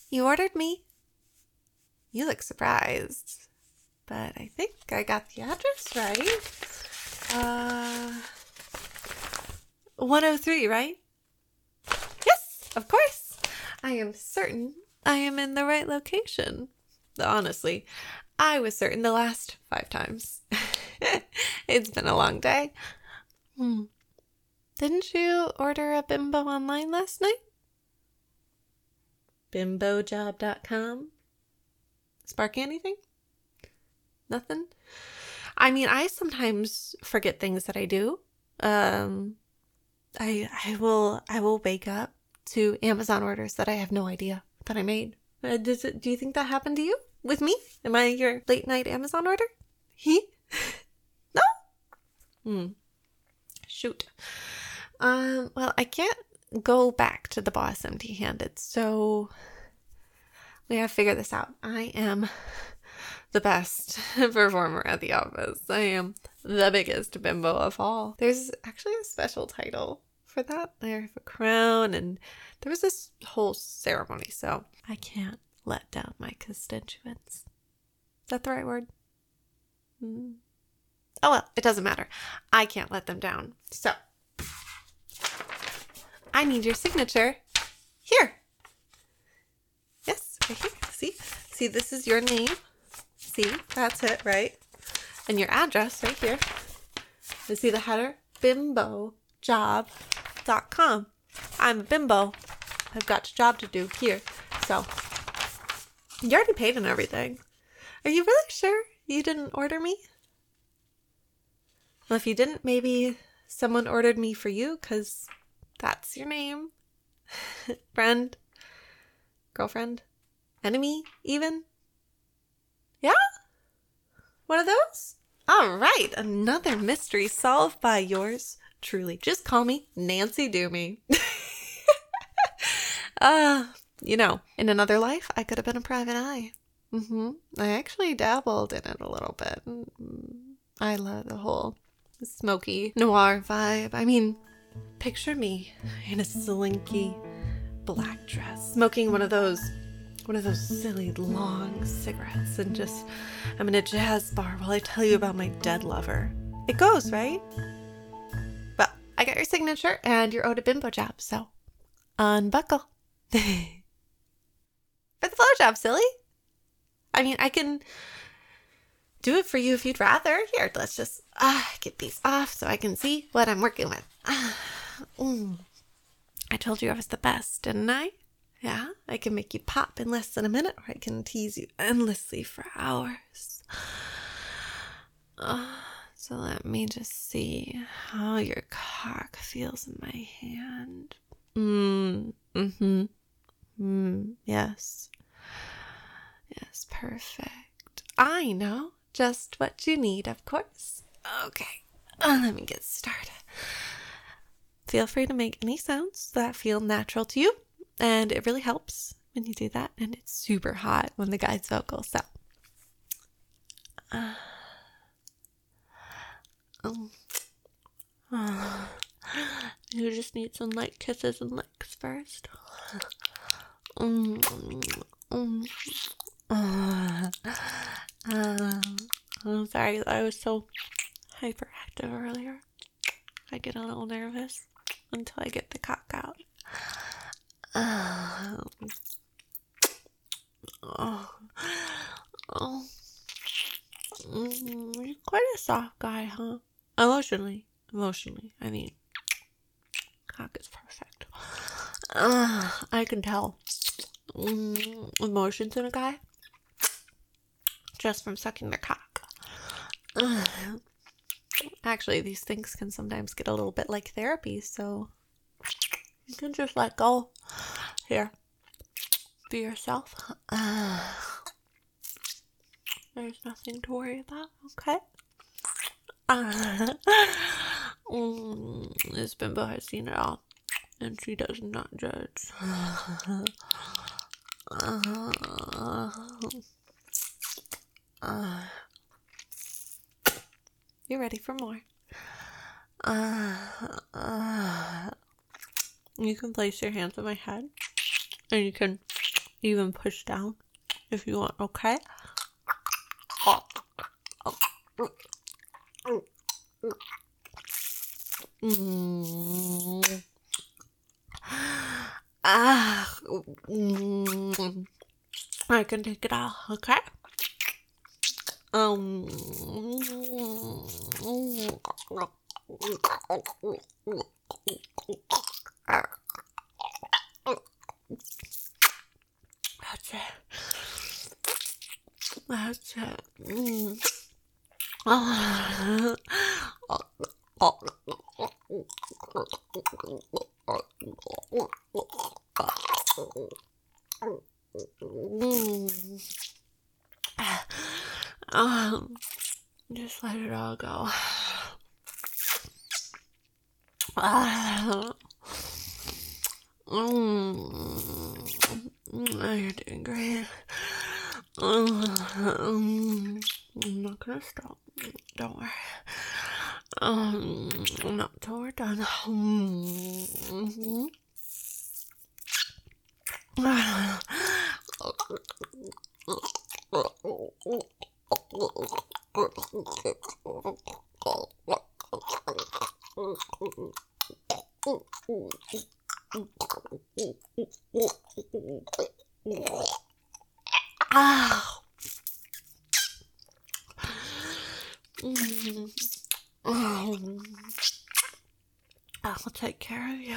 You ordered me. You look surprised. But I think I got the address right. 103, right? Yes, of course. I am certain I am in the right location. Honestly, I was certain the last 5 times. It's been a long day. Didn't you order a bimbo online last night? Bimbojob.com? Spark anything? Nothing? I mean, I sometimes forget things that I do. I will wake up to Amazon orders that I have no idea that I made. Do you think that happened to you with me? Am I your late night Amazon order? No? Shoot. Well, I can't go back to the boss empty-handed, so we have to figure this out. I am the best performer at the office. I am the biggest bimbo of all. There's actually a special title for that. I have a crown, and there was this whole ceremony, so I can't let down my constituents. Is that the right word? Oh well, it doesn't matter. I can't let them down. So, I need your signature. Here. Yes, right here. See, this is your name. See, that's it, right? And your address right here. You see the header? Bimbojob.com. I'm a bimbo. I've got a job to do here. So, you already paid and everything. Are you really sure you didn't order me? Well, if you didn't, maybe someone ordered me for you, because that's your name. Friend? Girlfriend? Enemy, even? Yeah? One of those? All right, another mystery solved by yours truly. Just call me Nancy Doomy. In another life, I could have been a private eye. I actually dabbled in it a little bit. I love the whole smoky noir vibe. I mean, picture me in a slinky black dress, smoking one of those silly long cigarettes, and I'm in a jazz bar while I tell you about my dead lover. It goes, right? Well, I got your signature and you're owed a bimbo job, so unbuckle. For the blowjob, silly. I mean, I can do it for you if you'd rather. Here, let's just get these off so I can see what I'm working with. I told you I was the best, didn't I? Yeah, I can make you pop in less than a minute, or I can tease you endlessly for hours. So let me just see how your cock feels in my hand. Yes. Yes, perfect. I know just what you need, of course. Okay, let me get started. Feel free to make any sounds that feel natural to you, and it really helps when you do that, and it's super hot when the guy's vocal, so. You just need some light kisses and licks first. I'm sorry, I was so hyperactive earlier. I get a little nervous until I get the cock out. You're quite a soft guy, huh? Emotionally, I mean, cock is perfect. I can tell emotions in a guy just from sucking their cock. Actually, these things can sometimes get a little bit like therapy, so you can just let go. Here, be yourself. There's nothing to worry about, okay? This bimbo has seen it all, and she does not judge. You ready for more? You can place your hands on my head, and you can even push down if you want, okay? Mm. Ah, I can take it out, okay? That's it. That's it. Just let it all go. You're doing great. I'm not gonna stop. Don't worry. Not till we're done. I'll take care of you.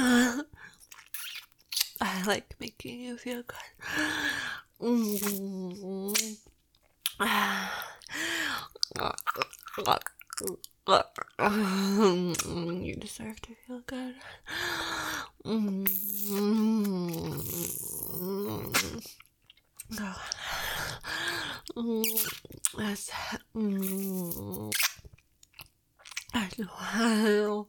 I like making you feel good. You deserve to feel good. That's I know.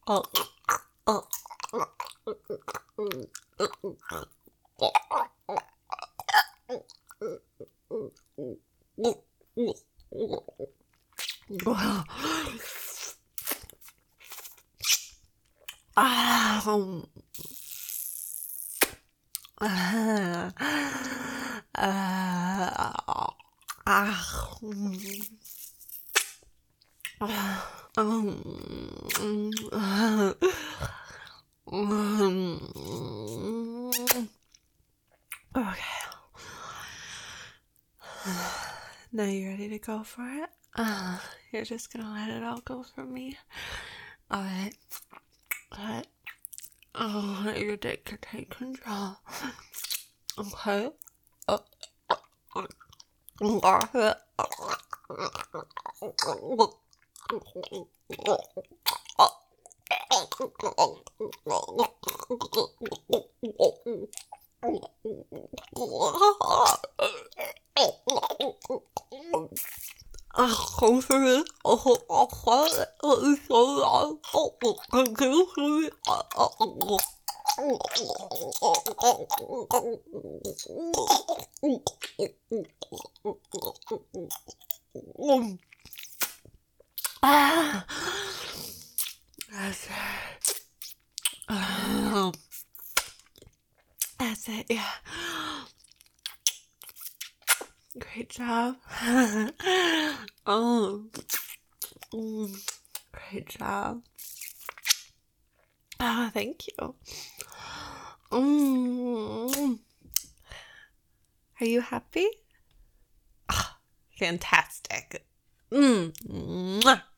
Okay. Now you ready to go for it? You're just gonna let it all go from me. Alright. Alright. Oh, your dick can take control. Okay. Không phải That's it, yeah. Great job. Great job. Oh, thank you. Are you happy? Fantastic.